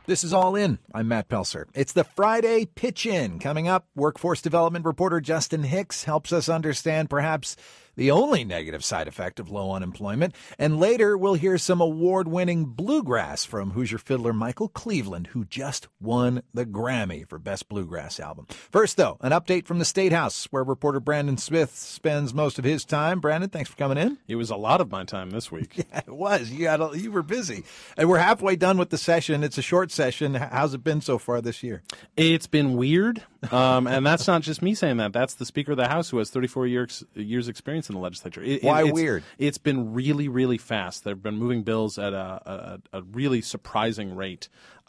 This is All In. I'm Matt Pelser. It's the Friday Pitch-In. Coming up, workforce development reporter Justin Hicks helps us understand perhaps the only negative side effect of low unemployment. And later, we'll hear some award-winning bluegrass from Hoosier fiddler Michael Cleveland, who just won the Grammy for Best Bluegrass Album. First, though, an update from the State House, where reporter Brandon Smith spends most of his time. Brandon, thanks for coming in. It was a lot of my time this week. Yeah, it was. You were busy. And we're halfway done with the session. It's a short session. How's it been so far this year? It's been weird, and that's not just me saying that. That's the Speaker of the House, who has 34 years experience in the legislature. Why weird? It's been really, really fast. They've been moving bills at a really surprising rate,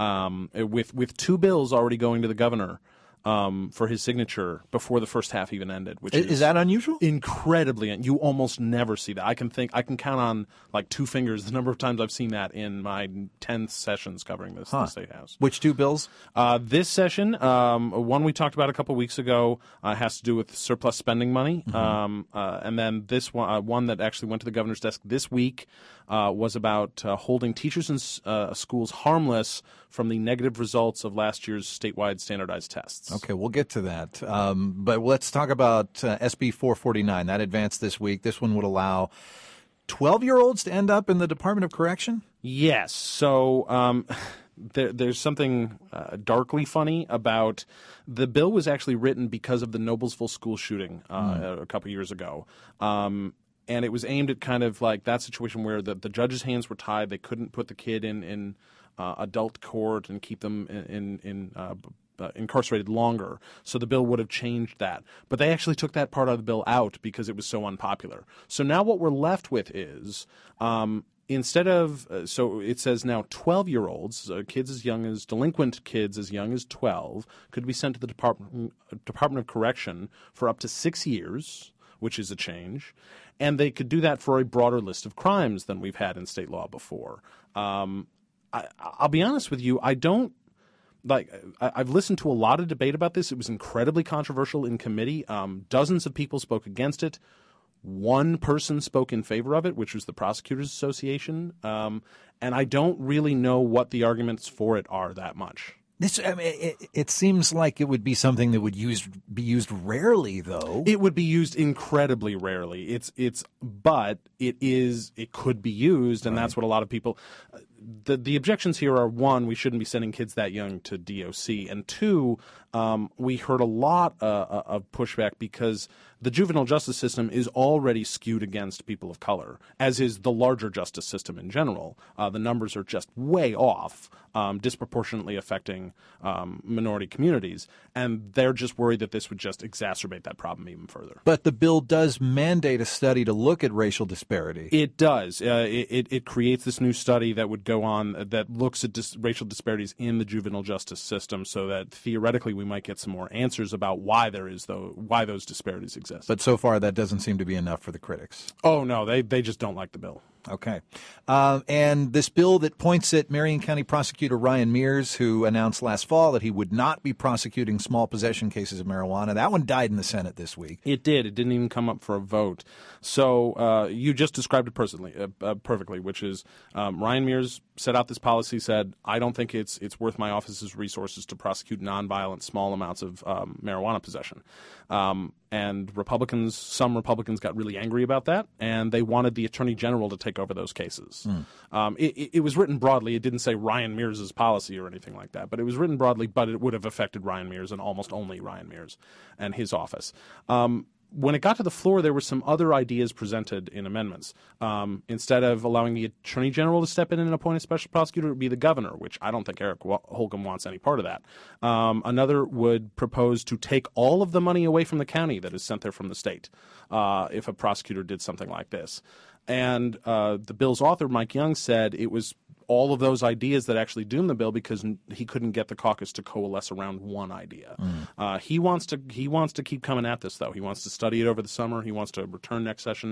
with two bills already going to the governor for his signature before the first half even ended. Which is that unusual? Incredibly. You almost never see that. I can count on like two fingers the number of times I've seen that in my 10 sessions covering this the State House. Which two bills? This session, one we talked about a couple weeks ago, has to do with surplus spending money, and then this one that actually went to the governor's desk this week was about holding teachers in schools harmless from the negative results of last year's statewide standardized tests. Okay, we'll get to that. But let's talk about SB 449. That advanced this week. This one would allow 12-year-olds to end up in the Department of Correction? Yes. So there's something darkly funny about the bill was actually written because of the Noblesville school shooting a couple years ago. And it was aimed at kind of like that situation where the judge's hands were tied. They couldn't put the kid in adult court and keep them incarcerated longer. So the bill would have changed that. But they actually took that part of the bill out because it was so unpopular. So now what we're left with is instead of so it says now 12-year-olds, delinquent kids as young as 12, could be sent to the Department of Correction for up to 6 years, which is a change. And they could do that for a broader list of crimes than we've had in state law before. I'll be honest with you, I've listened to a lot of debate about this. It was incredibly controversial in committee. Dozens of people spoke against it. One person spoke in favor of it, which was the Prosecutors Association. And I don't really know what the arguments for it are that much. It seems like it would be something that would be used rarely, though. It would be used incredibly rarely. But it could be used, and that's what a lot of people. The objections here are, one, we shouldn't be sending kids that young to DOC, and two, we heard a lot of pushback because the juvenile justice system is already skewed against people of color, as is the larger justice system in general. The numbers are just way off, disproportionately affecting minority communities, and they're just worried that this would just exacerbate that problem even further. But the bill does mandate a study to look at racial disparity. It does. It creates this new study that would go on that looks at racial disparities in the juvenile justice system, so that theoretically we might get some more answers about why those disparities exist. But so far that doesn't seem to be enough for the critics. Oh, no, they just don't like the bill. Okay. And this bill that points at Marion County Prosecutor Ryan Mears, who announced last fall that he would not be prosecuting small possession cases of marijuana, that one died in the Senate this week. It did. It didn't even come up for a vote. So you just described it perfectly, which is Ryan Mears set out this policy, said, I don't think it's worth my office's resources to prosecute nonviolent small amounts of marijuana possession. And some Republicans got really angry about that, and they wanted the Attorney General to take over those cases. It was written broadly. It didn't say Ryan Mears' policy or anything like that, but it was written broadly, but it would have affected Ryan Mears and almost only Ryan Mears and his office. When it got to the floor, there were some other ideas presented in amendments. Instead of allowing the Attorney General to step in and appoint a special prosecutor, it would be the governor, which I don't think Eric Holcomb wants any part of that. Another would propose to take all of the money away from the county that is sent there from the state if a prosecutor did something like this. And the bill's author, Mike Young, said it was all of those ideas that actually doomed the bill because he couldn't get the caucus to coalesce around one idea. He wants to keep coming at this, though. He wants to study it over the summer. He wants to return next session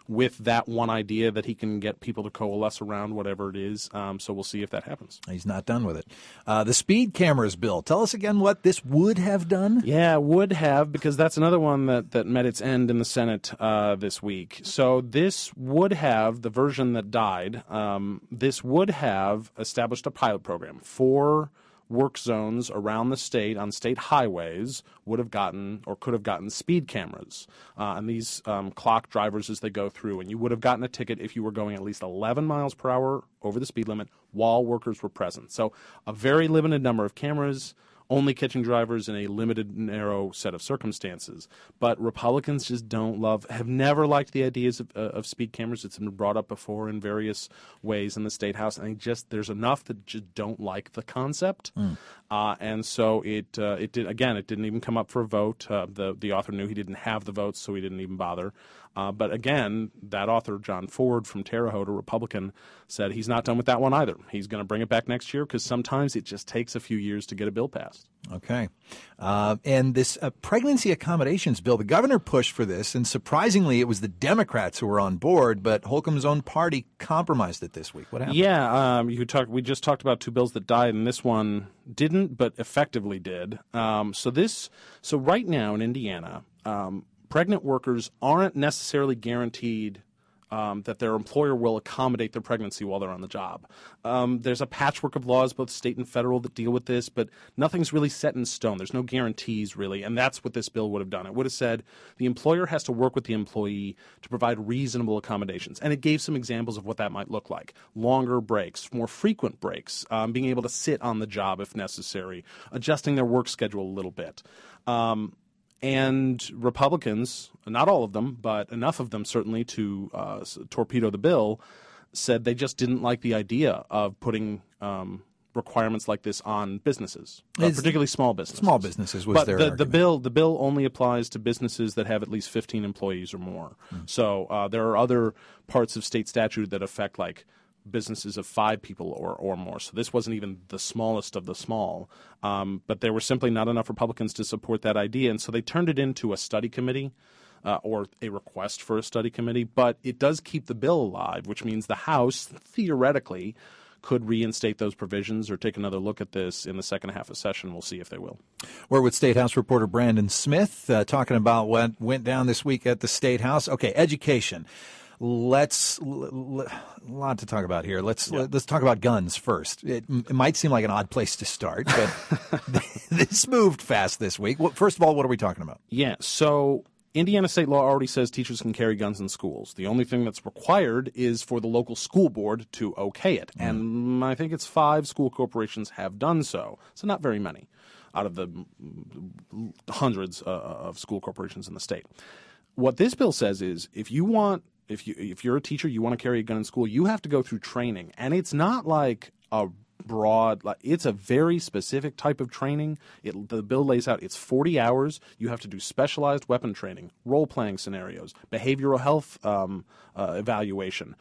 with that one idea that he can get people to coalesce around, whatever it is. So we'll see if that happens. He's not done with it. The speed cameras bill. Tell us again what this would have done. Yeah, would have, because that's another one that met its end in the Senate this week. So this would have, the version that died, this would have established a pilot program for work zones around the state on state highways would have gotten or could have gotten speed cameras. And these clock drivers as they go through. And you would have gotten a ticket if you were going at least 11 miles per hour over the speed limit while workers were present. So a very limited number of cameras, only catching drivers in a limited, narrow set of circumstances. But Republicans just have never liked the ideas of speed cameras. It's been brought up before in various ways in the State House. And there's enough that just don't like the concept. And so it didn't even come up for a vote. The author knew he didn't have the votes, so he didn't even bother. But again, that author, John Ford from Terre Haute, a Republican, said he's not done with that one either. He's going to bring it back next year because sometimes it just takes a few years to get a bill passed. Okay. And this pregnancy accommodations bill, the governor pushed for this, and surprisingly, it was the Democrats who were on board, but Holcomb's own party compromised it this week. What happened? Yeah, we just talked about two bills that died, and this one didn't, but effectively did. So right now in Indiana, pregnant workers aren't necessarily guaranteed that their employer will accommodate their pregnancy while they're on the job. There's a patchwork of laws, both state and federal, that deal with this, but nothing's really set in stone. There's no guarantees, really, and that's what this bill would have done. It would have said the employer has to work with the employee to provide reasonable accommodations, and it gave some examples of what that might look like. Longer breaks, more frequent breaks, being able to sit on the job if necessary, adjusting their work schedule a little bit. And Republicans, not all of them, but enough of them certainly to torpedo the bill, said they just didn't like the idea of putting requirements like this on businesses, particularly small businesses. Small businesses was their argument. The bill only applies to businesses that have at least 15 employees or more. So there are other parts of state statute that affect like businesses of 5 people or more. So this wasn't even the smallest of the small. But there were simply not enough Republicans to support that idea. And so they turned it into a study committee or a request for a study committee. But it does keep the bill alive, which means the House, theoretically, could reinstate those provisions or take another look at this in the second half of session. We'll see if they will. We're with State House reporter Brandon Smith talking about what went down this week at the State House. Okay, education. A lot to talk about here. Let's talk about guns first. It might seem like an odd place to start, but this moved fast this week. First of all, what are we talking about? Yeah, so Indiana state law already says teachers can carry guns in schools. The only thing that's required is for the local school board to okay it. And I think it's 5 school corporations have done so. So not very many out of the hundreds of school corporations in the state. What this bill says is if you're a teacher, you want to carry a gun in school, you have to go through training. And it's not like a broad, it's a very specific type of training. The bill lays out it's 40 hours. You have to do specialized weapon training, role-playing scenarios, behavioral health evaluation.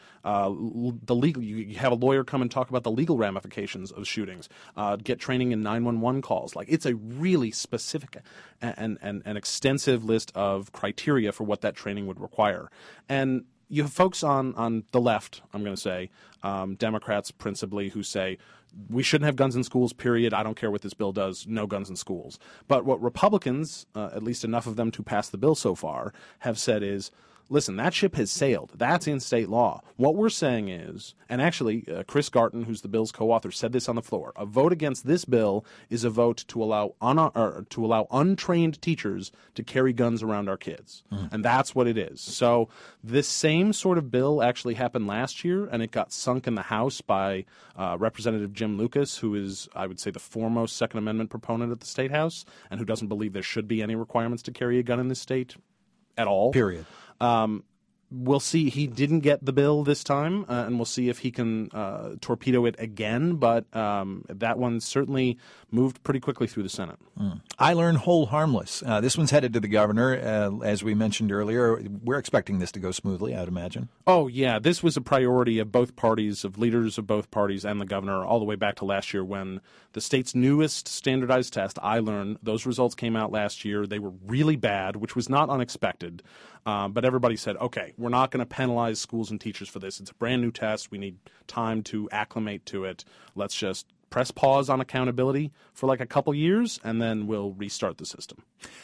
You have a lawyer come and talk about the legal ramifications of shootings. Get training in 911 calls. It's a really specific and extensive list of criteria for what that training would require. And you have folks on the left, I'm going to say, Democrats principally, who say we shouldn't have guns in schools, period. I don't care what this bill does. No guns in schools. But what Republicans, at least enough of them to pass the bill so far, have said is, listen, that ship has sailed. That's in state law. What we're saying is, and actually Chris Garton, who's the bill's co-author, said this on the floor, a vote against this bill is a vote to allow untrained teachers to carry guns around our kids. And that's what it is. So this same sort of bill actually happened last year, and it got sunk in the House by Representative Jim Lucas, who is, I would say, the foremost Second Amendment proponent at the State House, and who doesn't believe there should be any requirements to carry a gun in this state at all. Period. We'll see. He didn't get the bill this time, and we'll see if he can torpedo it again. But that one certainly moved pretty quickly through the Senate. I learn hold harmless. This one's headed to the governor, as we mentioned earlier. We're expecting this to go smoothly, I'd imagine. Oh, yeah. This was a priority of both parties, of leaders of both parties and the governor, all the way back to last year when the state's newest standardized test, I Learn, those results came out last year. They were really bad, which was not unexpected. But everybody said, okay, we're not going to penalize schools and teachers for this. It's a brand new test. We need time to acclimate to it. Let's just press pause on accountability for like a couple years, and then we'll restart the system.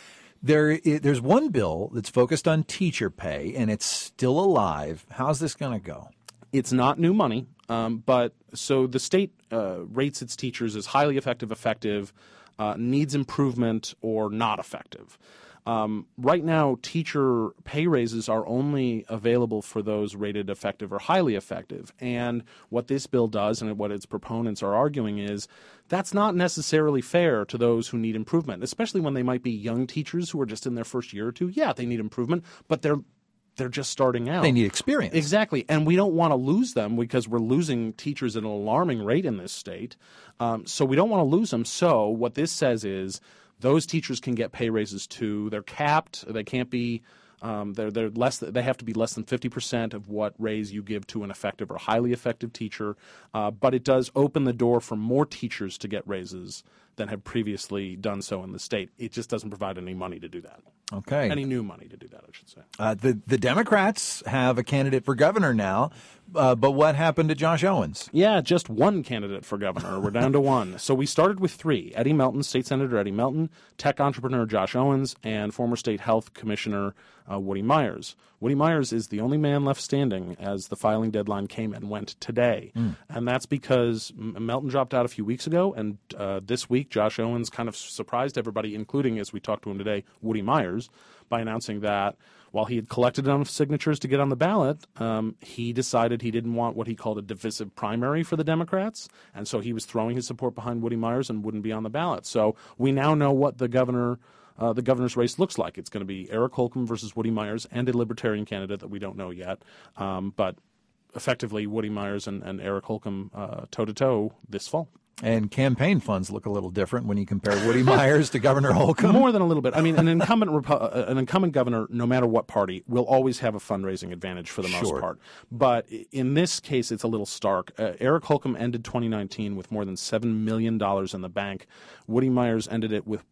There's one bill that's focused on teacher pay, and it's still alive. How's this going to go? It's not new money, but so the state rates its teachers as highly effective, needs improvement, or not effective. Right now, teacher pay raises are only available for those rated effective or highly effective. And what this bill does, and what its proponents are arguing, is that's not necessarily fair to those who need improvement, especially when they might be young teachers who are just in their first year or two. Yeah, they need improvement, but they're just starting out. They need experience. Exactly. And we don't want to lose them because we're losing teachers at an alarming rate in this state. So we don't want to lose them. So what this says is those teachers can get pay raises too. They're capped. They can't be they're less. They have to be less than 50% of what raise you give to an effective or highly effective teacher. But it does open the door for more teachers to get raises than have previously done so in the state. It just doesn't provide any money to do that. Okay. Any new money to do that, I should say. The Democrats have a candidate for governor now, but what happened to Josh Owens? Yeah, just one candidate for governor. We're down to one. So we started with three: Eddie Melton, State Senator Eddie Melton, tech entrepreneur Josh Owens, and former State Health Commissioner Woody Myers. Woody Myers is the only man left standing as the filing deadline came and went today. And that's because Melton dropped out a few weeks ago, and this week Josh Owens kind of surprised everybody, including, as we talked to him today, Woody Myers, by announcing that while he had collected enough signatures to get on the ballot, he decided he didn't want what he called a divisive primary for the Democrats, and so he was throwing his support behind Woody Myers and wouldn't be on the ballot. So we now know what the governor's race looks like. It's going to be Eric Holcomb versus Woody Myers and a Libertarian candidate that we don't know yet, but effectively Woody Myers and Eric Holcomb toe-to-toe this fall. And campaign funds look a little different when you compare Woody Myers to Governor Holcomb. More than a little bit. I mean, an incumbent governor, no matter what party, will always have a fundraising advantage for the most part. But in this case, it's a little stark. Eric Holcomb ended 2019 with more than $7 million in the bank. Woody Myers ended it with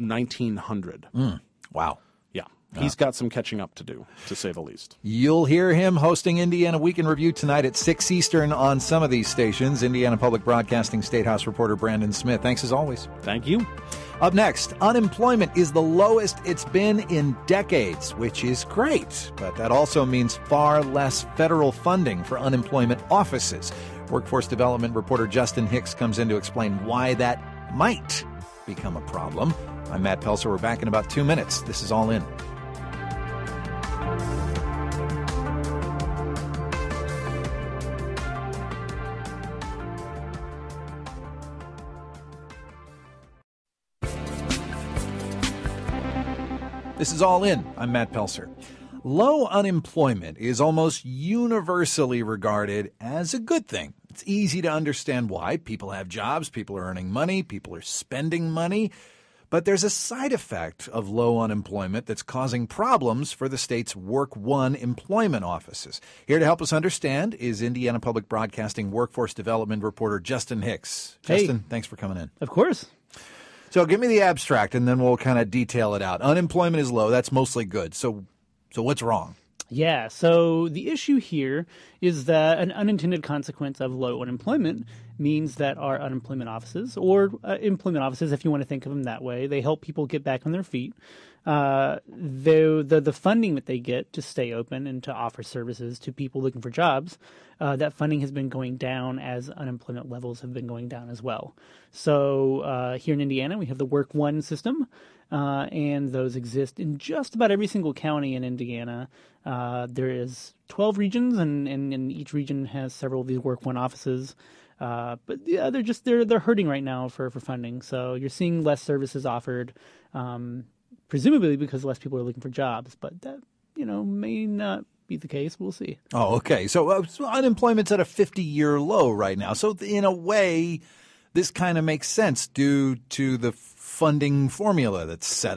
$1,900. Wow. Yeah. He's got some catching up to do, to say the least. You'll hear him hosting Indiana Week in Review tonight at 6 Eastern on some of these stations. Indiana Public Broadcasting State House reporter Brandon Smith. Thanks as always. Thank you. Up next, unemployment is the lowest it's been in decades, which is great. But that also means far less federal funding for unemployment offices. Workforce development reporter Justin Hicks comes in to explain why that might become a problem. I'm Matt Pelser. We're back in about 2 minutes. This is All In. This is All In. I'm Matt Pelser. Low unemployment is almost universally regarded as a good thing. It's easy to understand why. People have jobs, people are earning money, people are spending money. But there's a side effect of low unemployment that's causing problems for the state's Work One employment offices. Here to help us understand is Indiana Public Broadcasting workforce development reporter Justin Hicks. Hey. Justin, thanks for coming in. Of course. So give me the abstract, and then we'll kind of detail it out. Unemployment is low. That's mostly good. So what's wrong? Yeah, so the issue here is that an unintended consequence of low unemployment means that our unemployment offices, or employment offices, if you want to think of them that way, they help people get back on their feet. The funding that they get to stay open and to offer services to people looking for jobs, that funding has been going down as unemployment levels have been going down as well. So here in Indiana, we have the Work One system, and those exist in just about every single county in Indiana. There is 12 regions, and each region has several of these Work One offices. But yeah, they're hurting right now for funding. So you're seeing less services offered, presumably because less people are looking for jobs. But that may not be the case. We'll see. Oh, okay. So unemployment's at a 50-year low right now. So in a way, this kind of makes sense due to the funding formula that's set up.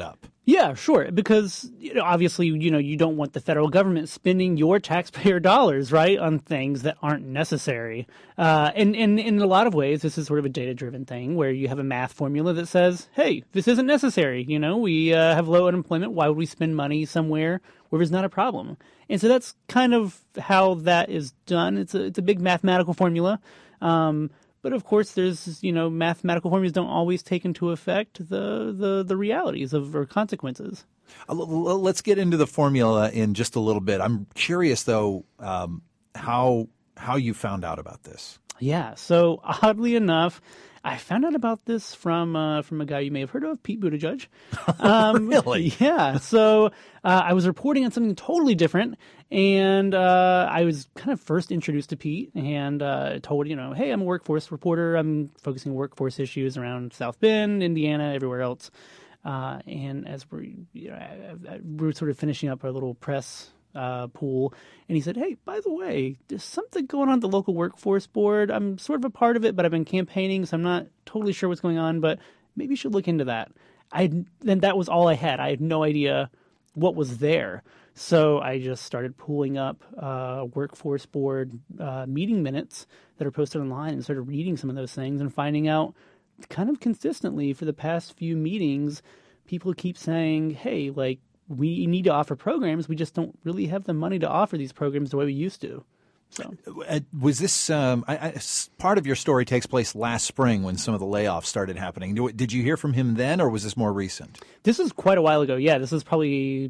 Yeah, sure. Because obviously, you don't want the federal government spending your taxpayer dollars, right, on things that aren't necessary. And in a lot of ways, this is sort of a data-driven thing where you have a math formula that says, "Hey, this isn't necessary. We have low unemployment. Why would we spend money somewhere where there's not a problem?" And so that's kind of how that is done. It's a big mathematical formula. But of course, there's mathematical formulas don't always take into effect the realities or consequences. Let's get into the formula in just a little bit. I'm curious though how you found out about this. Yeah. So oddly enough, I found out about this from a guy you may have heard of, Pete Buttigieg. Really? Yeah. So I was reporting on something totally different, and I was kind of first introduced to Pete and told, hey, I'm a workforce reporter. I'm focusing on workforce issues around South Bend, Indiana, everywhere else. And as we're sort of finishing up our little press pool, and he said, "Hey, by the way, there's something going on at the local workforce board. I'm sort of a part of it, but I've been campaigning, so I'm not totally sure what's going on, but maybe you should look into that." Then that was all I had. I had no idea what was there. So I just started pulling up workforce board meeting minutes that are posted online and started reading some of those things and finding out kind of consistently for the past few meetings, people keep saying, "Hey, like, we need to offer programs. We just don't really have the money to offer these programs the way we used to." So, was this part of your story takes place last spring when some of the layoffs started happening? Did you hear from him then, or was this more recent? This is quite a while ago. Yeah, this is probably,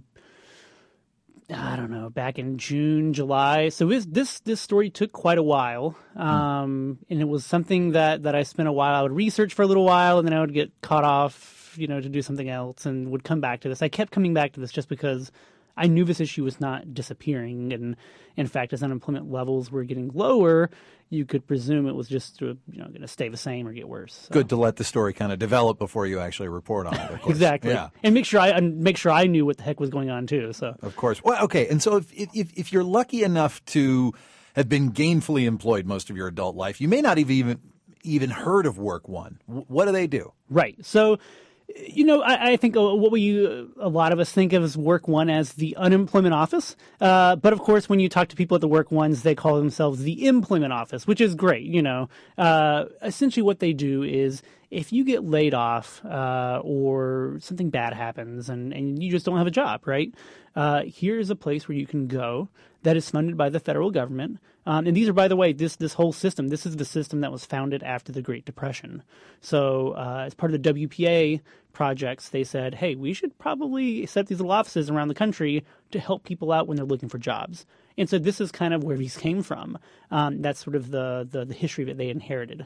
I don't know, back in June, July. So this story took quite a while, and it was something that I spent a while. I would research for a little while, and then I would get caught off, to do something else, and would come back to this. I kept coming back to this just because I knew this issue was not disappearing, and in fact, as unemployment levels were getting lower, you could presume it was just going to stay the same or get worse. So. Good to let the story kind of develop before you actually report on it. Of course. Exactly. Yeah. And make sure I knew what the heck was going on too. So of course. Well, okay. And so if you're lucky enough to have been gainfully employed most of your adult life, you may not have even heard of Work One. What do they do? Right. So, I think what a lot of us think of as Work One as the unemployment office. But of course, when you talk to people at the Work Ones, they call themselves the employment office, which is great. Essentially what they do is if you get laid off or something bad happens and you just don't have a job, right? Here's a place where you can go that is funded by the federal government. And these are, by the way, this whole system, this is the system that was founded after the Great Depression. So as part of the WPA projects, they said, hey, we should probably set these little offices around the country to help people out when they're looking for jobs. And so this is kind of where these came from. That's sort of the history that they inherited.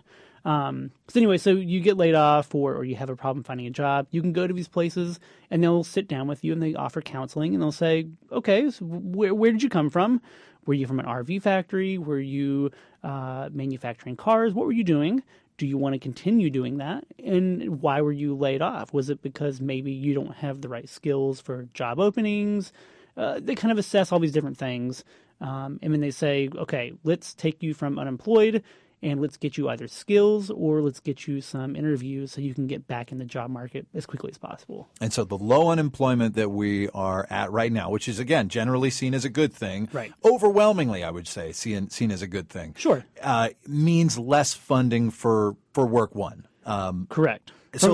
So you get laid off or you have a problem finding a job, you can go to these places and they'll sit down with you and they offer counseling and they'll say, okay, so where did you come from? Were you from an RV factory? Were you manufacturing cars? What were you doing? Do you want to continue doing that? And why were you laid off? Was it because maybe you don't have the right skills for job openings? They kind of assess all these different things. And then they say, okay, let's take you from unemployed and let's get you either skills or let's get you some interviews so you can get back in the job market as quickly as possible. And so the low unemployment that we are at right now, which is, again, generally seen as a good thing, right? Overwhelmingly, I would say, seen as a good thing. Sure. Means less funding for Work One. Correct. So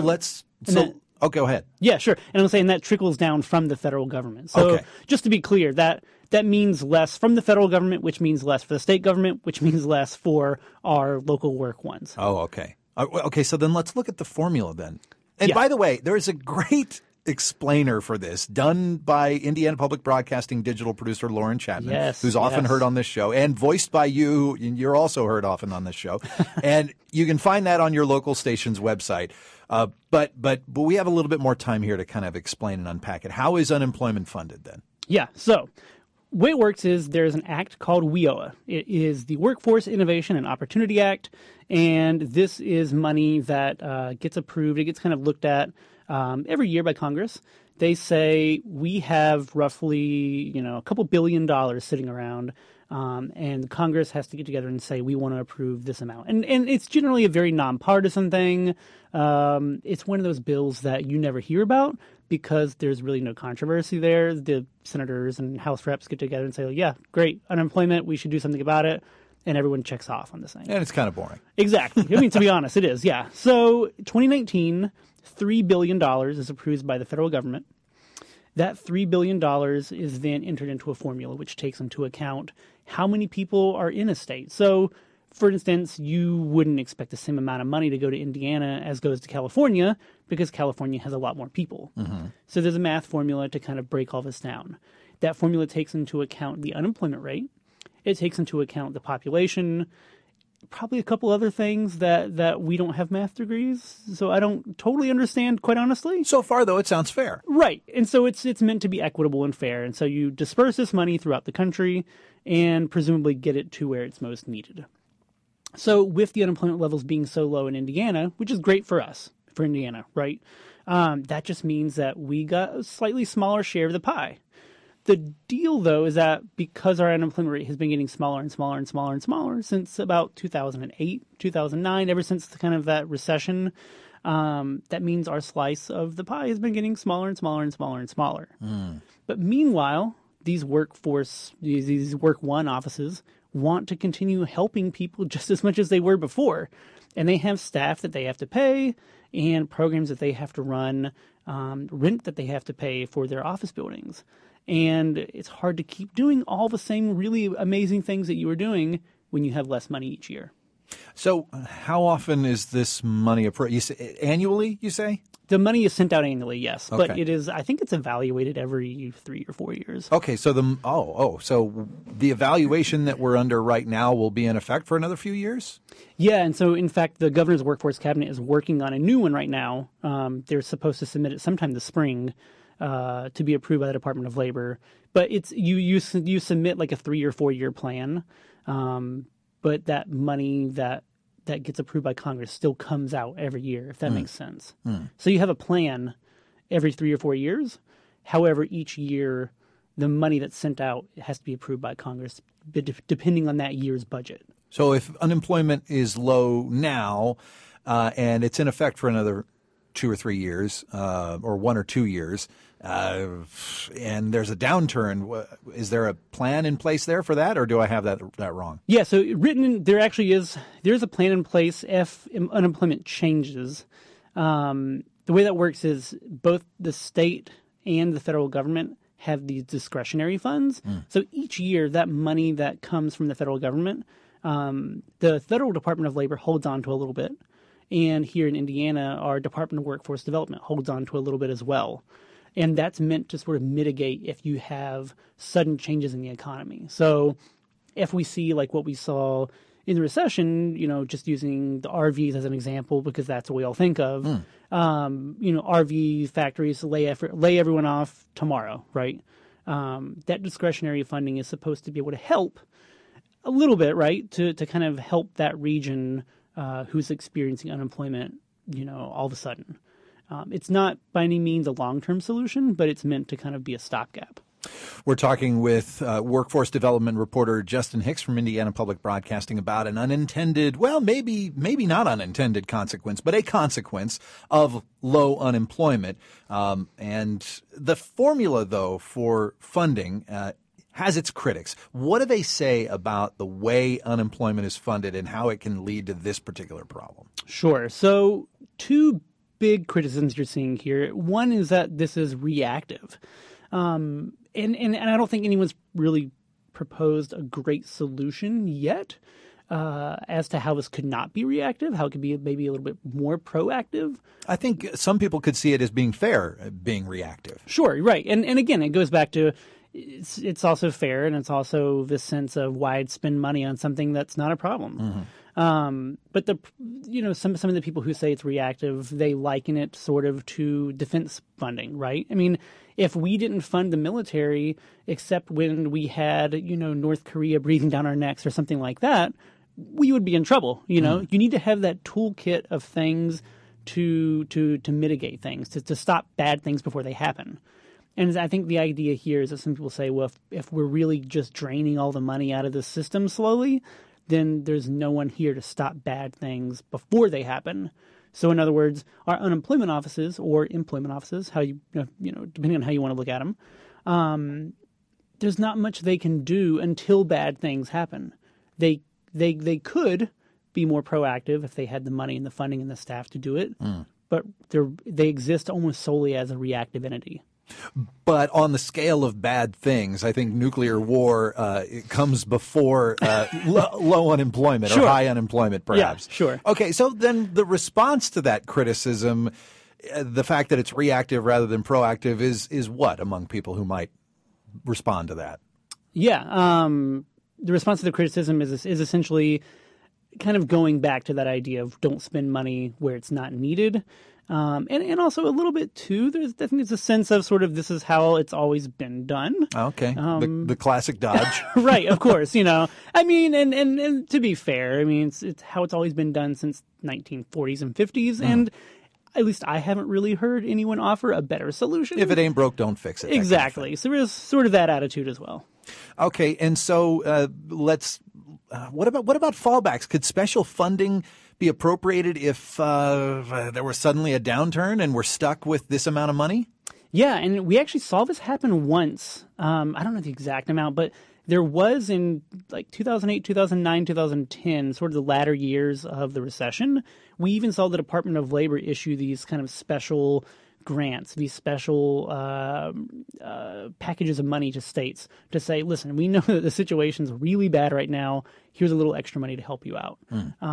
go ahead. Yeah, sure. And I'm saying that trickles down from the federal government. So just to be clear, that means less from the federal government, which means less for the state government, which means less for our local Work Ones. Oh, okay. Okay, so then let's look at the formula then. And by the way, there's a great explainer for this done by Indiana Public Broadcasting digital producer Lauren Chapman, who's often heard on this show, and voiced by you. You're also heard often on this show. And you can find that on your local station's website. But we have a little bit more time here to kind of explain and unpack it. How is unemployment funded then? Yeah, so the way it works is there's an act called WIOA. It is the Workforce Innovation and Opportunity Act, and this is money that gets approved. It gets kind of looked at every year by Congress. They say we have roughly, a couple $2 billion sitting around, and Congress has to get together and say we want to approve this amount. And it's generally a very nonpartisan thing. It's one of those bills that you never hear about because there's really no controversy there. The senators and House reps get together and say, yeah, great, unemployment, we should do something about it. And everyone checks off on this thing. And it's kind of boring. Exactly. I mean, to be honest, it is, yeah. So 2019, $3 billion is approved by the federal government. That $3 billion is then entered into a formula which takes into account how many people are in a state. So, for instance, you wouldn't expect the same amount of money to go to Indiana as goes to California because California has a lot more people. Mm-hmm. So there's a math formula to kind of break all this down. That formula takes into account the unemployment rate. It takes into account the population, probably a couple other things that we don't have math degrees, so I don't totally understand, quite honestly. So far, though, it sounds fair. Right, and so it's meant to be equitable and fair, and so you disperse this money throughout the country and presumably get it to where it's most needed. So with the unemployment levels being so low in Indiana, which is great for us, for Indiana, right, that just means that we got a slightly smaller share of the pie. The deal, though, is that because our unemployment rate has been getting smaller and smaller and smaller and smaller since about 2008, 2009, ever since the kind of that recession, that means our slice of the pie has been getting smaller and smaller and smaller and smaller. But meanwhile, these work one offices want to continue helping people just as much as they were before. And they have staff that they have to pay and programs that they have to run, rent that they have to pay for their office buildings. And it's hard to keep doing all the same really amazing things that you were doing when you have less money each year. So how often is this money annually, you say? The money is sent out annually, yes. Okay. But I think it's evaluated every 3 or 4 years. Okay, so so the evaluation that we're under right now will be in effect for another few years? Yeah, and so in fact, the governor's workforce cabinet is working on a new one right now. They're supposed to submit it sometime this spring. To be approved by the Department of Labor, but it's you submit like a 3 or 4 year plan, but that money that gets approved by Congress still comes out every year, if that makes sense. So you have a plan every 3 or 4 years. However, each year the money that's sent out has to be approved by Congress, depending on that year's budget. So if unemployment is low now, and it's in effect for another 2 or 3 years, or 1 or 2 years, and there's a downturn, is there a plan in place there for that, or do I have that wrong? Yeah, so there's a plan in place if unemployment changes. The way that works is both the state and the federal government have these discretionary funds. So each year, that money that comes from the federal government, the Federal Department of Labor holds on to a little bit. And here in Indiana, our Department of Workforce Development holds on to a little bit as well. And that's meant to sort of mitigate if you have sudden changes in the economy. So if we see like what we saw in the recession, just using the RVs as an example, because that's what we all think of, RV factories lay everyone off tomorrow, right? That discretionary funding is supposed to be able to help a little bit, right, to kind of help that region who's experiencing unemployment, all of a sudden. It's not by any means a long-term solution, but it's meant to kind of be a stopgap. We're talking with workforce development reporter Justin Hicks from Indiana Public Broadcasting about an unintended, well, maybe not unintended consequence, but a consequence of low unemployment. And the formula, though, for funding has its critics. What do they say about the way unemployment is funded and how it can lead to this particular problem? Sure. So 2 big criticisms you're seeing here. One is that this is reactive. And I don't think anyone's really proposed a great solution yet as to how this could not be reactive, how it could be maybe a little bit more proactive. I think some people could see it as being fair, being reactive. Sure, right. And again, it goes back to it's also fair, and it's also this sense of why I'd spend money on something that's not a problem. But some of the people who say it's reactive, they liken it sort of to defense funding, right? I mean, if we didn't fund the military except when we had, North Korea breathing down our necks or something like that, we would be in trouble. You need to have that toolkit of things to mitigate things, to stop bad things before they happen. And I think the idea here is that some people say, well, if we're really just draining all the money out of the system slowly, then there's no one here to stop bad things before they happen. So in other words, our unemployment offices or employment offices, how depending on how you want to look at them, there's not much they can do until bad things happen. They could be more proactive if they had the money and the funding and the staff to do it, but they exist almost solely as a reactive entity. But on the scale of bad things, I think nuclear war it comes before low unemployment or high unemployment, perhaps. Yeah, sure. Okay, so then the response to that criticism, the fact that it's reactive rather than proactive, is what among people who might respond to that? Yeah, the response to the criticism is essentially kind of going back to that idea of don't spend money where it's not needed. And also a little bit too, I think there's a sense of sort of this is how it's always been done. Okay, the classic dodge. Right, of course, I mean, and to be fair, I mean, it's how it's always been done since 1940s and 50s, and at least I haven't really heard anyone offer a better solution. If it ain't broke, don't fix it. Exactly. Kind of so there's sort of that attitude as well. Okay, and so what about fallbacks? Could special funding be appropriated if there was suddenly a downturn and we're stuck with this amount of money? Yeah, and we actually saw this happen once. I don't know the exact amount, but there was in like 2008, 2009, 2010, sort of the latter years of the recession. We even saw the Department of Labor issue these kind of special grants, these special packages of money to states to say, listen, we know that the situation's really bad right now. Here's a little extra money to help you out.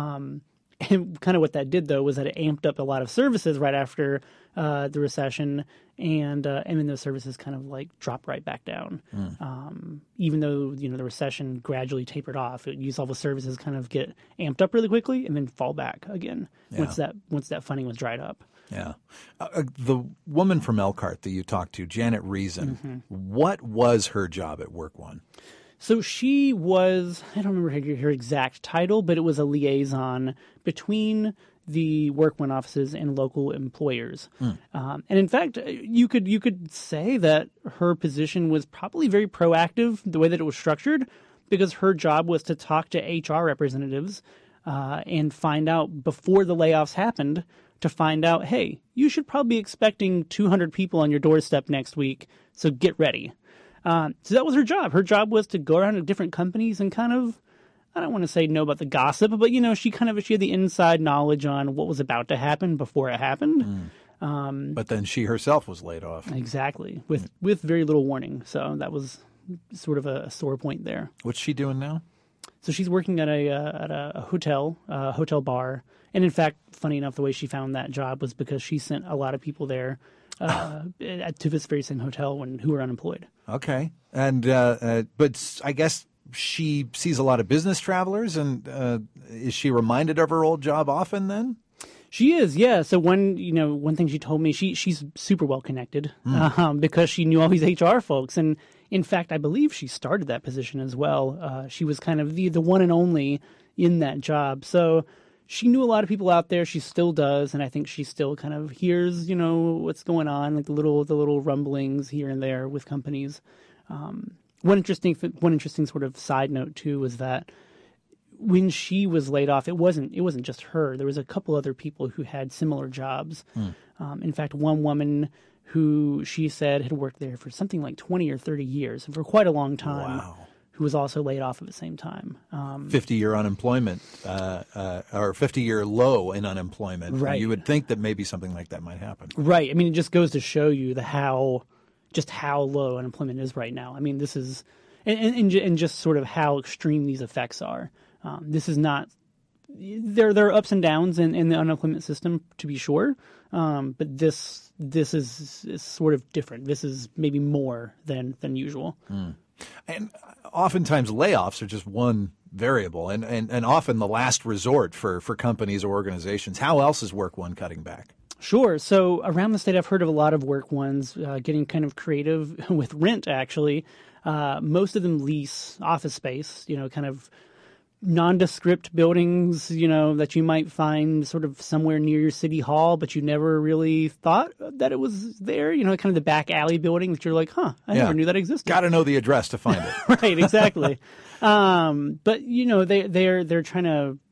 And kind of what that did, though, was that it amped up a lot of services right after the recession, and then those services kind of like dropped right back down. Even though the recession gradually tapered off, you saw the services kind of get amped up really quickly and then fall back again once that funding was dried up. Yeah. The woman from Elkhart that you talked to, Janet Reason, what was her job at Work One? So she was, I don't remember her exact title, but it was a liaison between the Work One offices and local employers. And in fact, you could say that her position was probably very proactive, the way that it was structured, because her job was to talk to HR representatives and find out before the layoffs happened, to find out, hey, you should probably be expecting 200 people on your doorstep next week, so get ready. So that was her job. Her job was to go around to different companies and kind of, I don't want to say know about the gossip, but she had the inside knowledge on what was about to happen before it happened. But then she herself was laid off. Exactly, with very little warning. So that was sort of a sore point there. What's she doing now? So she's working at a hotel bar. And in fact, funny enough, the way she found that job was because she sent a lot of people there to this very same hotel who were unemployed. Okay. And but I guess she sees a lot of business travelers, and is she reminded of her old job often then? She is, yeah. So one thing she told me, she's super well connected because she knew all these HR folks, and in fact, I believe she started that position as well. She was kind of the one and only in that job, so she knew a lot of people out there. She still does, and I think she still kind of hears, what's going on, like the little rumblings here and there with companies. One interesting sort of side note too was that when she was laid off, it wasn't just her. There was a couple other people who had similar jobs. In fact, one woman who she said had worked there for something like 20 or 30 years, and for quite a long time. Wow. Who was also laid off at the same time. 50-year unemployment or 50-year low in unemployment. Right. You would think that maybe something like that might happen. Right. I mean, it just goes to show you how low unemployment is right now. I mean, this is and just sort of how extreme these effects are. This is not. There are ups and downs in the unemployment system, to be sure, but this is sort of different. This is maybe more than usual. And oftentimes layoffs are just one variable and often the last resort for companies or organizations. How else is Work One cutting back? Sure. So around the state, I've heard of a lot of Work Ones getting kind of creative with rent, actually. Most of them lease office space, kind of nondescript buildings, that you might find sort of somewhere near your city hall, but you never really thought that it was there, kind of the back alley building that you're like, I never knew that existed. Got to know the address to find it. Right, exactly. But, they're trying to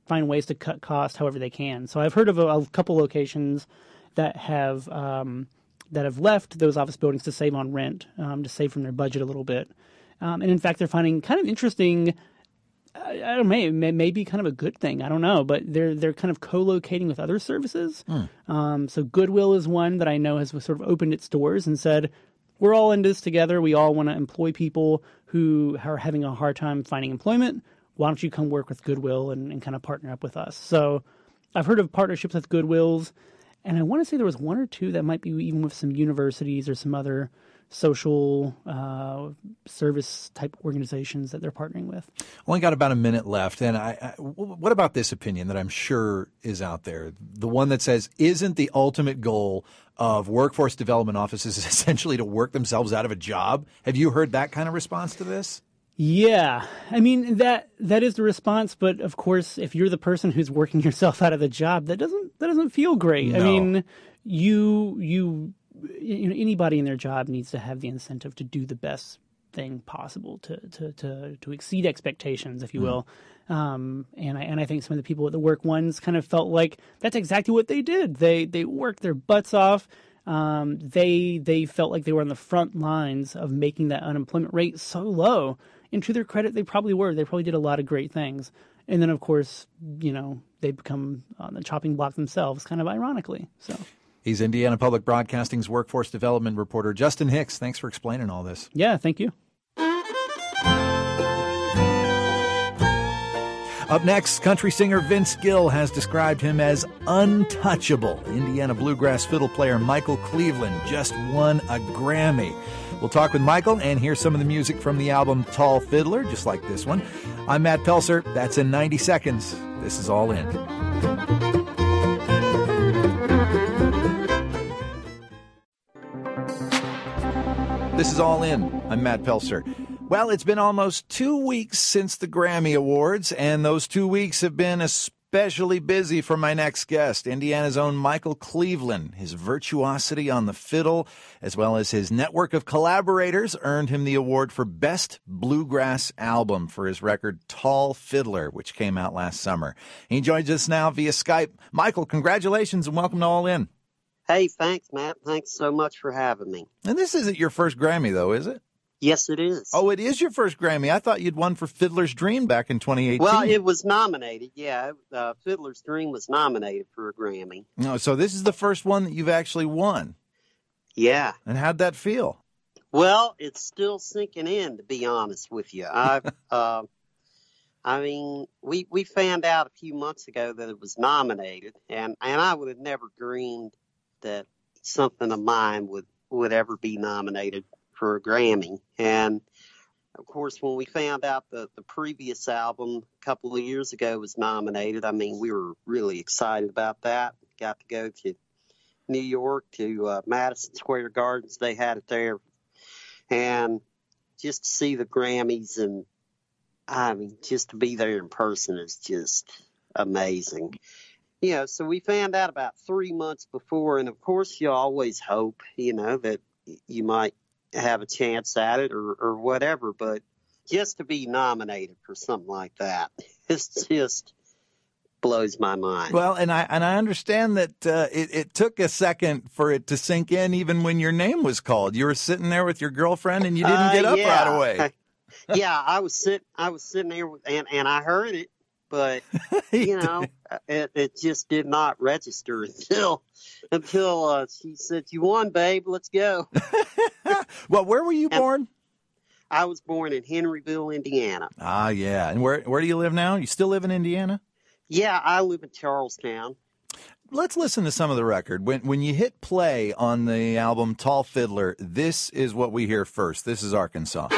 find ways to cut costs however they can. So I've heard of a couple locations that have left those office buildings to save on rent, to save from their budget a little bit. And in fact, they're finding kind of interesting. I don't know, maybe kind of a good thing. I don't know, but they're kind of co-locating with other services. So Goodwill is one that I know has sort of opened its doors and said, we're all in this together. We all want to employ people who are having a hard time finding employment. Why don't you come work with Goodwill and kind of partner up with us? So I've heard of partnerships with Goodwills, and I want to say there was one or two that might be even with some universities or some other social service type organizations that they're partnering with. Only got about a minute left. And what about this opinion that I'm sure is out there? The one that says, isn't the ultimate goal of workforce development offices essentially to work themselves out of a job? Have you heard that kind of response to this? Yeah. I mean, that is the response. But of course, if you're the person who's working yourself out of the job, that doesn't feel great. No. I mean, you know, anybody in their job needs to have the incentive to do the best thing possible to exceed expectations, if you will. And I think some of the people at the Work Ones kind of felt like that's exactly what they did. They worked their butts off. They felt like they were on the front lines of making that unemployment rate so low. And to their credit, they probably were. They probably did a lot of great things. And then, of course, you know, they become on the chopping block themselves, kind of ironically. So. He's Indiana Public Broadcasting's workforce development reporter, Justin Hicks. Thanks for explaining all this. Yeah, thank you. Up next, country singer Vince Gill has described him as untouchable. Indiana bluegrass fiddle player Michael Cleveland just won a Grammy. We'll talk with Michael and hear some of the music from the album Tall Fiddler, just like this one. I'm Matt Pelser. That's in 90 seconds. This is All In. This is All In. I'm Matt Pelser. Well, it's been almost 2 weeks since the Grammy Awards, and those 2 weeks have been especially busy for my next guest, Indiana's own Michael Cleveland. His virtuosity on the fiddle, as well as his network of collaborators, earned him the award for Best Bluegrass Album for his record Tall Fiddler, which came out last summer. He joins us now via Skype. Michael, congratulations and welcome to All In. Hey, thanks, Matt. Thanks so much for having me. And this isn't your first Grammy, though, is it? Yes, it is. Oh, it is your first Grammy. I thought you'd won for Fiddler's Dream back in 2018. Well, it was nominated. Yeah, Fiddler's Dream was nominated for a Grammy. No, so this is the first one that you've actually won. Yeah. And how'd that feel? Well, it's still sinking in, to be honest with you. I mean, we found out a few months ago that it was nominated, and I would have never dreamed that something of mine would ever be nominated for a Grammy. And of course, when we found out that the previous album a couple of years ago was nominated, I mean, we were really excited about that. Got to go to New York to Madison Square Gardens. They had it there. And just to see the Grammys, and I mean, just to be there in person is just amazing. You know, so we found out about 3 months before, and of course you always hope, you know, that you might have a chance at it or whatever, but just to be nominated for something like that, it's just blows my mind. Well, and I understand that it took a second for it to sink in, even when your name was called. You were sitting there with your girlfriend, and you didn't get up right away. Yeah, I was sitting there, and I heard it, but you know, it just did not register until she said, "You won, babe. Let's go." Well, where were you born? I was born in Henryville, Indiana. Ah, yeah. And where do you live now? You still live in Indiana? Yeah, I live in Charlestown. Let's listen to some of the record. When you hit play on the album Tall Fiddler, this is what we hear first. This is Arkansas.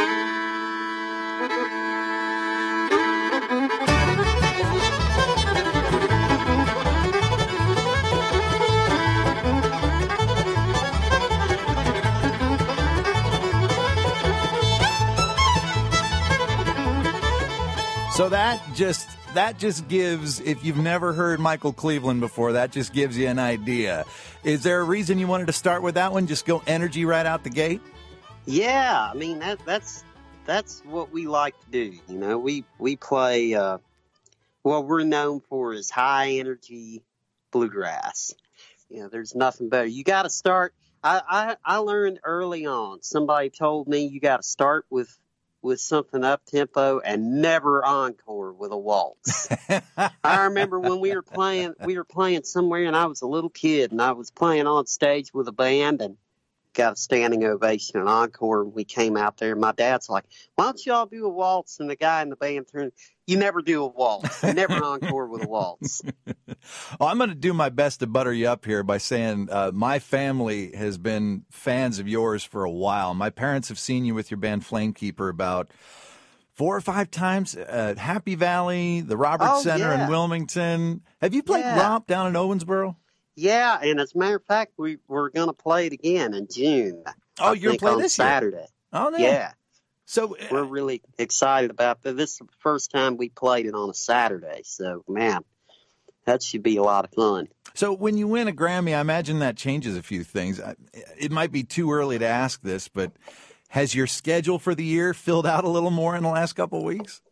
So that just gives, if you've never heard Michael Cleveland before, that just gives you an idea. Is there a reason you wanted to start with that one? Just go energy right out the gate? Yeah, I mean that's what we like to do. You know, we play what we're known for is high energy bluegrass. There's nothing better. You got to start. I learned early on. Somebody told me you got to start with something up tempo and never encore with a waltz. I remember when we were playing somewhere, and I was a little kid, and I was playing on stage with a band, and got a standing ovation and encore. We came out there, and my dad's like, "Why don't y'all do a waltz?" And the guy in the band turned, "You never do a waltz. You never encore with a waltz." Well, I'm going to do my best to butter you up here by saying my family has been fans of yours for a while. My parents have seen you with your band Flamekeeper about 4 or 5 times at Happy Valley, the Roberts Center in Wilmington. Have you played Romp down in Owensboro? Yeah, and as a matter of fact, we're going to play it again in June. Oh, you're going to play this Saturday. Year? Oh, no. Yeah. So we're really excited about that. This is the first time we played it on a Saturday. So, man, that should be a lot of fun. So when you win a Grammy, I imagine that changes a few things. It might be too early to ask this, but has your schedule for the year filled out a little more in the last couple of weeks?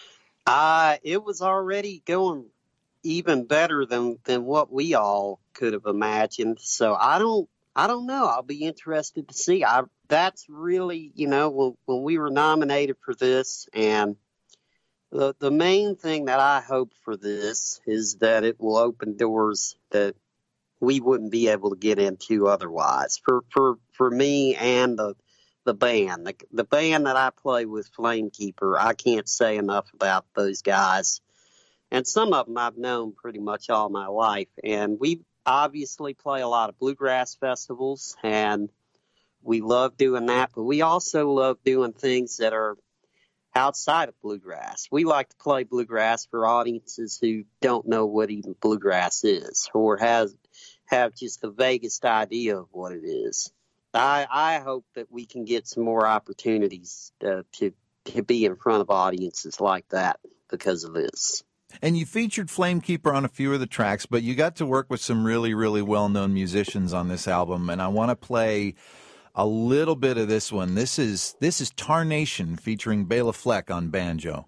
It was already going even better than what we all could have imagined. So I don't know. I'll be interested to see. That's really, when we were nominated for this, and the main thing that I hope for this is that it will open doors that we wouldn't be able to get into otherwise. For me and the band, the band that I play with, Flamekeeper, I can't say enough about those guys. And some of them I've known pretty much all my life. And we obviously play a lot of bluegrass festivals, and we love doing that. But we also love doing things that are outside of bluegrass. We like to play bluegrass for audiences who don't know what even bluegrass is, or have just the vaguest idea of what it is. I hope that we can get some more opportunities to be in front of audiences like that because of this. And you featured Flamekeeper on a few of the tracks, but you got to work with some really, really well-known musicians on this album, and I want to play a little bit of this one. This is Tarnation featuring Bela Fleck on banjo.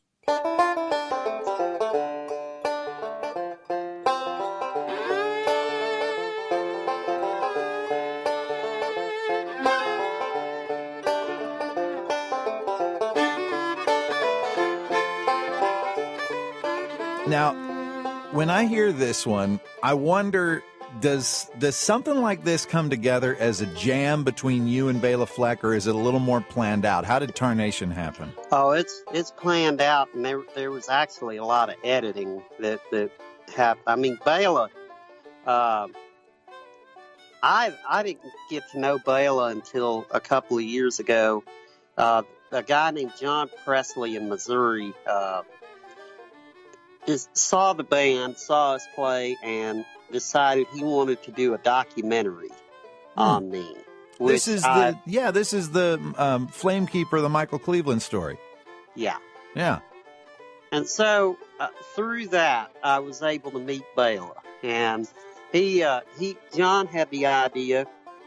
Now, when I hear this one, I wonder, does something like this come together as a jam between you and Bela Fleck, or is it a little more planned out? How did Tarnation happen? Oh, it's planned out, and there was actually a lot of editing that happened. I mean, Bela, I didn't get to know Bela until a couple of years ago. A guy named John Presley in Missouri just saw the band, saw us play, and decided he wanted to do a documentary on me. This is the Flamekeeper, the Michael Cleveland story. Yeah. Yeah. And so through that, I was able to meet Bela, and John had the idea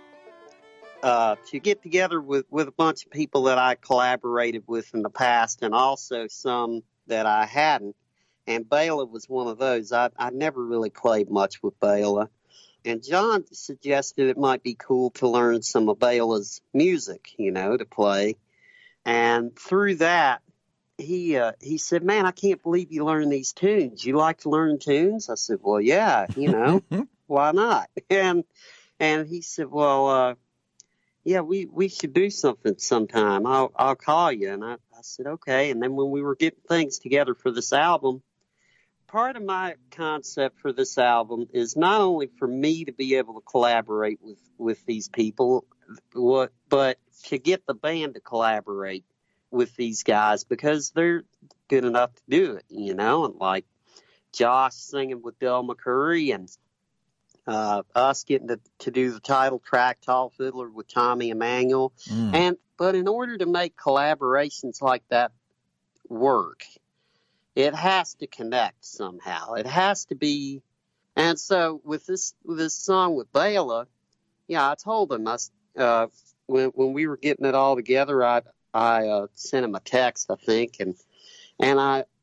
to get together with a bunch of people that I collaborated with in the past, and also some that I hadn't. And Bela was one of those. I never really played much with Bela. And John suggested it might be cool to learn some of Bela's music, to play. And through that, he said, "Man, I can't believe you learn these tunes. You like to learn tunes?" I said, "Well, yeah, why not?" And he said, "Well, yeah, we should do something sometime. I'll call you." And I said, "Okay." And then when we were getting things together for this album, part of my concept for this album is not only for me to be able to collaborate with these people, but to get the band to collaborate with these guys because they're good enough to do it, and like Josh singing with Del McCoury, and us getting to do the title track, Tall Fiddler, with Tommy Emmanuel. But in order to make collaborations like that work, it has to connect somehow. It has to be. And so with this song with Bela, I told him, when we were getting it all together, I sent him a text, I think, and I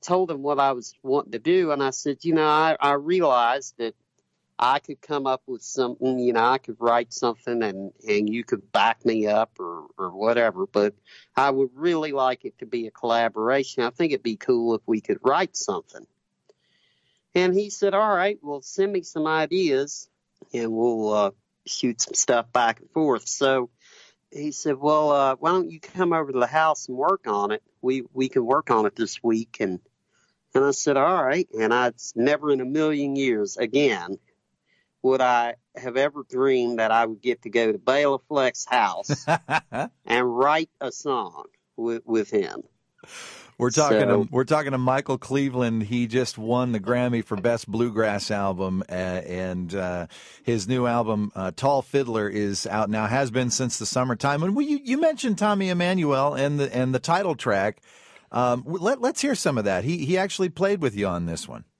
told him what I was wanting to do, and I said, I realized that I could come up with something, I could write something and you could back me up or whatever, but I would really like it to be a collaboration. I think it'd be cool if we could write something. And he said, all right, well, send me some ideas and we'll shoot some stuff back and forth. So he said, well, why don't you come over to the house and work on it? We can work on it this week. And I said, all right. And I'd never in a million years again would I have ever dreamed that I would get to go to Bela Fleck's house and write a song with him. We're talking to Michael Cleveland. He just won the Grammy for Best Bluegrass Album, and his new album, Tall Fiddler, is out now. Has been since the summertime. And you mentioned Tommy Emmanuel and the title track. Let's hear some of that. He actually played with you on this one.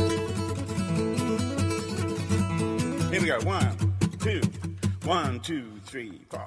Here we go. 1, 2, 1, 2, 3, 4.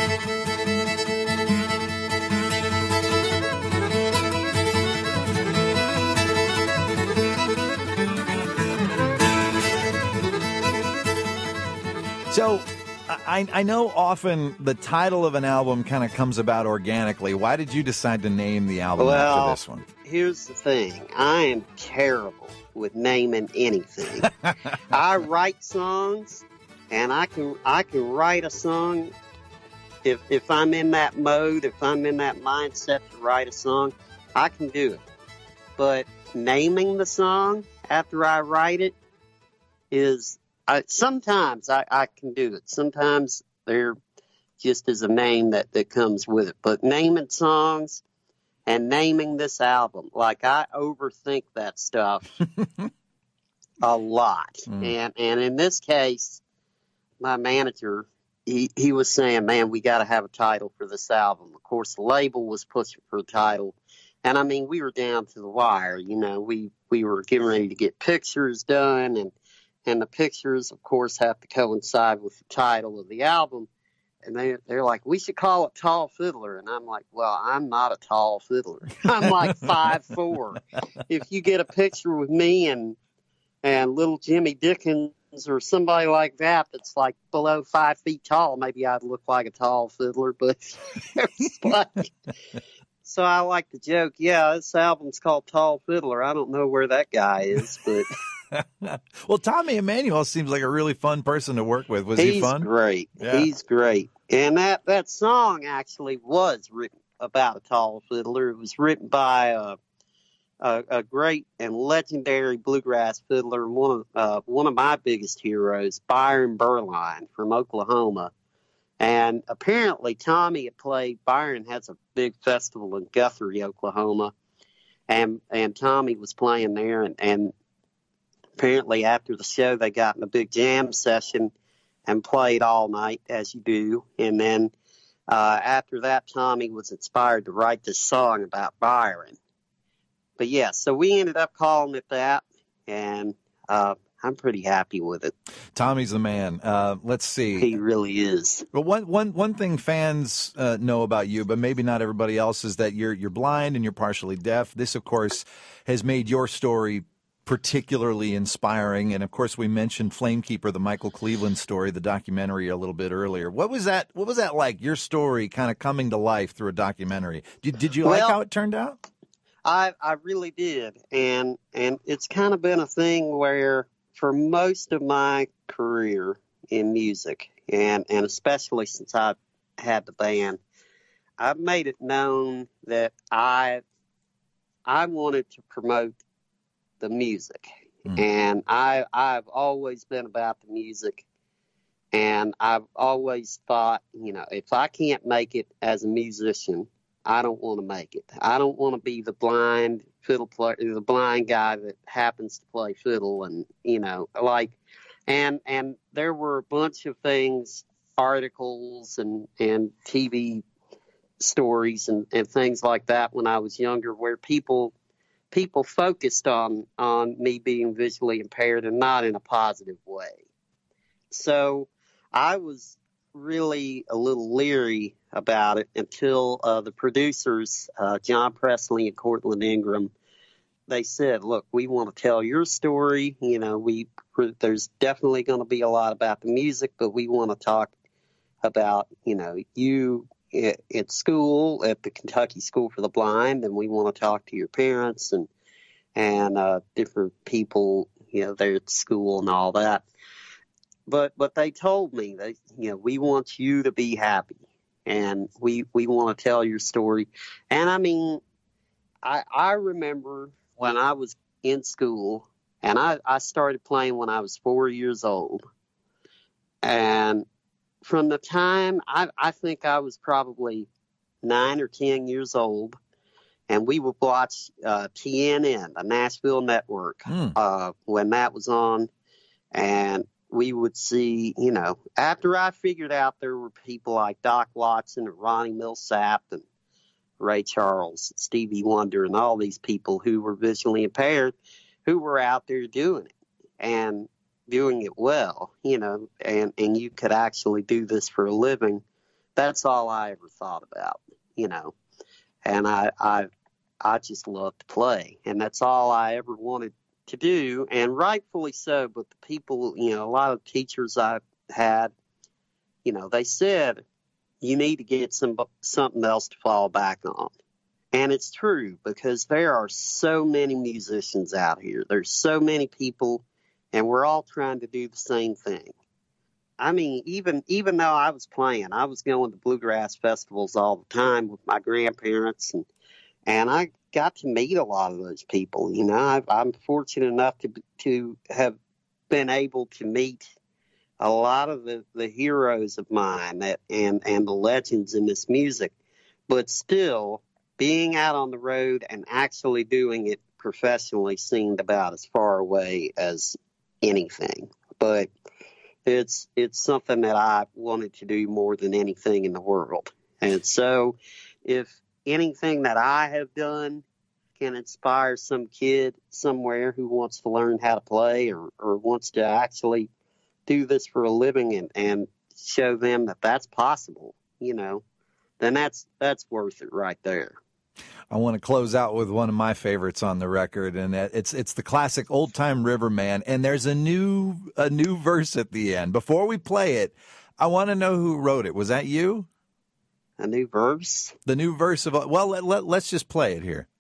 So, I know often the title of an album kind of comes about organically. Why did you decide to name the album after this one? Here's the thing. I am terrible with naming anything. I write songs, and I can write a song if I'm in that mode, if I'm in that mindset to write a song, I can do it. But naming the song after I write it is sometimes I can do it. Sometimes there just is a name that comes with it. But naming songs and naming this album, like I overthink that stuff a lot. And in this case, my manager, he was saying, man, we got to have a title for this album. Of course, the label was pushing for a title. And I mean, we were down to the wire, we were getting ready to get pictures done, and the pictures, of course, have to coincide with the title of the album. And they're like, we should call it Tall Fiddler. And I'm like, well, I'm not a tall fiddler. I'm like 5'4". If you get a picture with me and little Jimmy Dickens or somebody like that that's like below 5 feet tall, maybe I'd look like a tall fiddler. But it's like, so I like to joke, yeah, this album's called Tall Fiddler. I don't know where that guy is, but... Well, Tommy Emmanuel seems like a really fun person to work with. Was he fun? He's great. Yeah. He's great. And that song actually was written about a tall fiddler. It was written by a great and legendary bluegrass fiddler, one of my biggest heroes, Byron Berline from Oklahoma. And apparently Byron has a big festival in Guthrie, Oklahoma. And Tommy was playing there, and apparently after the show they got in a big jam session and played all night, as you do. And then after that, Tommy was inspired to write this song about Byron. But yeah, so we ended up calling it that, and I'm pretty happy with it. Tommy's the man. Let's see. He really is. Well, one thing fans know about you, but maybe not everybody else, is that you're blind and you're partially deaf. This, of course, has made your story particularly inspiring. And of course, we mentioned Flamekeeper, the Michael Cleveland story, the documentary, a little bit earlier. What was that like, your story kind of coming to life through a documentary? Did you like how it turned out? I really did. And it's kind of been a thing where for most of my career in music, and especially since I've had the band, I've made it known that I wanted to promote the music. And I've always been about the music, and I've always thought, if I can't make it as a musician, I don't want to make it. I don't want to be the blind fiddle player, the blind guy that happens to play fiddle, and and there were a bunch of things, articles and TV stories and things like that when I was younger, where people focused on me being visually impaired, and not in a positive way. So I was really a little leery about it until the producers, John Presley and Cortland Ingram, they said, look, we want to tell your story. There's definitely going to be a lot about the music, but we want to talk about, you at school, at the Kentucky School for the Blind, and we want to talk to your parents and different people, there at school and all that. But they told me we want you to be happy, and we want to tell your story. And I mean, I remember when I was in school, and I started playing when I was 4 years old. And from the time I think I was probably 9 or 10 years old, and we would watch TNN, the Nashville Network, when that was on. And we would see, after I figured out there were people like Doc Watson and Ronnie Millsap and Ray Charles, Stevie Wonder, and all these people who were visually impaired, who were out there doing it and doing it well, and you could actually do this for a living. That's all I ever thought about, and I just loved to play, and that's all I ever wanted to do, and rightfully so. But the people, a lot of teachers I had, they said, you need to get something else to fall back on. And it's true, because there are so many musicians out here. There's so many people, and we're all trying to do the same thing. I mean, even though I was playing, I was going to bluegrass festivals all the time with my grandparents, and I got to meet a lot of those people. I'm fortunate enough to have been able to meet a lot of the heroes of mine and the legends in this music. But still, being out on the road and actually doing it professionally seemed about as far away as anything. But it's something that I wanted to do more than anything in the world. And so if anything that I have done can inspire some kid somewhere who wants to learn how to play or wants to actually do this for a living and show them that that's possible, then that's worth it right there. I want to close out with one of my favorites on the record, and it's the classic Old Time Riverman, and there's a new verse at the end. Before we play it, I want to know who wrote it. Was that you? A new verse? The new verse of, well, let's just play it here.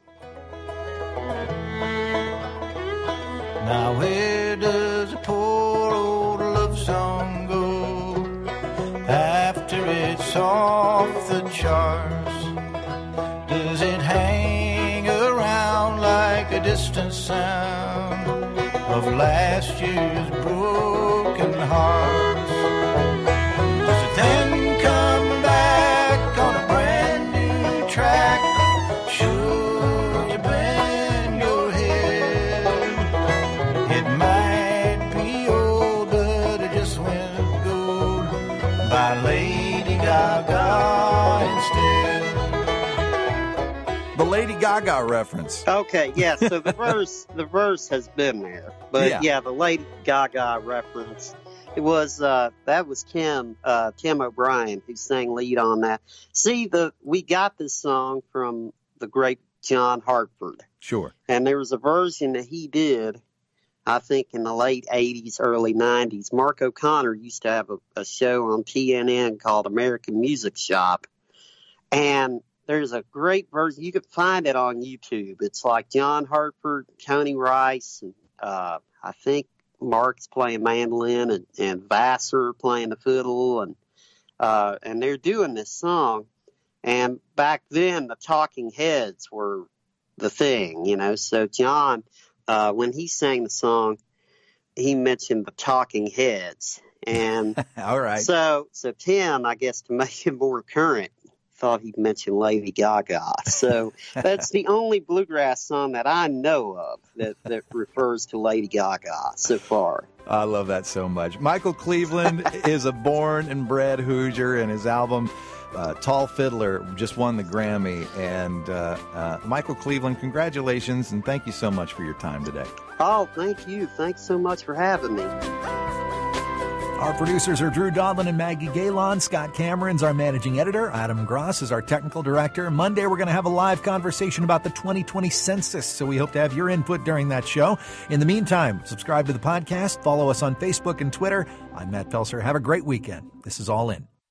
Now where does a poor old love song go after it's off the charts? Does it hang around like a distant sound of last year's broken hearts? Does it then come back on a brand new track? Should you bend your head? It might be old, but it just went gold by Lady Gaga instead. The Lady Gaga reference. Okay, yeah, so the verse has been there. But yeah, the Lady Gaga reference, it was that was Tim O'Brien who sang lead on that. See, we got this song from the great John Hartford. Sure. And there was a version that he did, I think in the late 80s, early 90s. Mark O'Connor used to have a show on TNN called American Music Shop. And there's a great version. You could find it on YouTube. It's like John Hartford, Tony Rice, and I think Mark's playing mandolin and Vassar playing the fiddle, and they're doing this song. And back then, the Talking Heads were the thing, So John, when he sang the song, he mentioned the Talking Heads. And all right. So Tim, I guess to make it more current, thought he'd mention Lady Gaga. So that's the only bluegrass song that I know of that refers to Lady Gaga so far. I love that so much. Michael Cleveland is a born and bred Hoosier, and his album Tall Fiddler just won the Grammy. And Michael Cleveland, congratulations, and thank you so much for your time today. Oh, thank you. Thanks so much for having me. Our producers are Drew Dodlin and Maggie Galon. Scott Cameron's our managing editor. Adam Gross is our technical director. Monday, we're going to have a live conversation about the 2020 census, so we hope to have your input during that show. In the meantime, subscribe to the podcast, follow us on Facebook and Twitter. I'm Matt Pelser. Have a great weekend. This is All In.